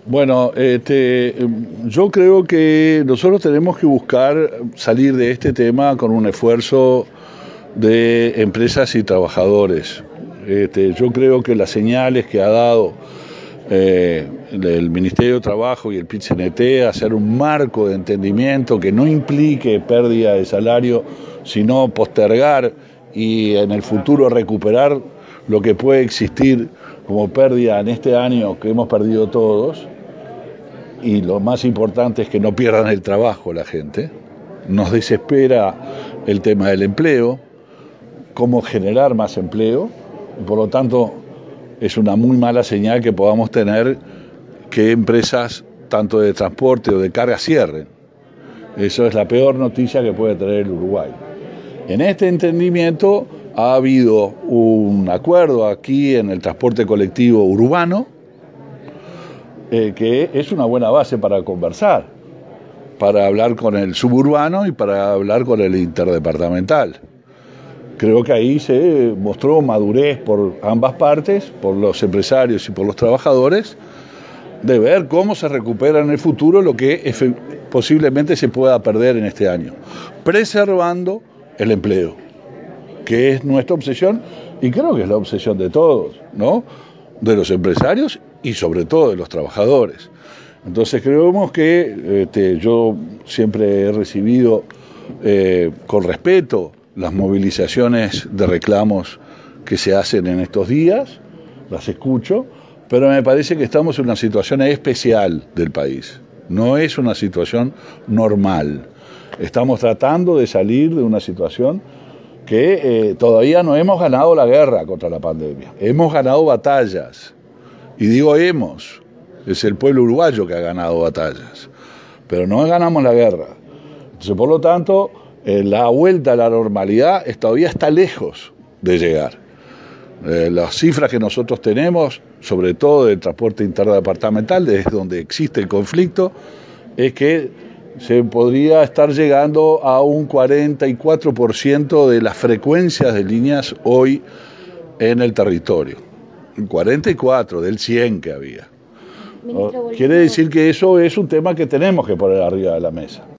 Bueno, yo creo que nosotros tenemos que buscar salir de este tema con un esfuerzo de empresas y trabajadores. Yo creo que las señales que ha dado el Ministerio de Trabajo y el PIT-CNT, hacer un marco de entendimiento que no implique pérdida de salario, sino postergar y en el futuro recuperar lo que puede existir como pérdida en este año que hemos perdido todos. Y lo más importante es que no pierdan el trabajo la gente. Nos desespera el tema del empleo, cómo generar más empleo, y por lo tanto es una muy mala señal que podamos tener que empresas tanto de transporte o de carga cierren. Eso es la peor noticia que puede tener el Uruguay. En este entendimiento ha habido un acuerdo aquí en el transporte colectivo urbano, que es una buena base para conversar, para hablar con el suburbano y para hablar con el interdepartamental. Creo que ahí se mostró madurez por ambas partes, por los empresarios y por los trabajadores, de ver cómo se recupera en el futuro lo que posiblemente se pueda perder en este año, preservando el empleo, que es nuestra obsesión y creo que es la obsesión de todos, ¿no? De los empresarios y sobre todo de los trabajadores. Entonces creemos que yo siempre he recibido con respeto las movilizaciones de reclamos que se hacen en estos días, las escucho, pero me parece que estamos en una situación especial del país, no es una situación normal. Estamos tratando de salir de una situación que todavía no hemos ganado la guerra contra la pandemia, hemos ganado batallas, y digo hemos, es el pueblo uruguayo que ha ganado batallas, pero no ganamos la guerra. Entonces, por lo tanto, la vuelta a la normalidad todavía está lejos de llegar. Las cifras que nosotros tenemos, sobre todo del transporte interdepartamental, desde donde existe el conflicto, es que se podría estar llegando a un 44% de las frecuencias de líneas hoy en el territorio. Un 44 del 100 que había. Quiere decir que eso es un tema que tenemos que poner arriba de la mesa.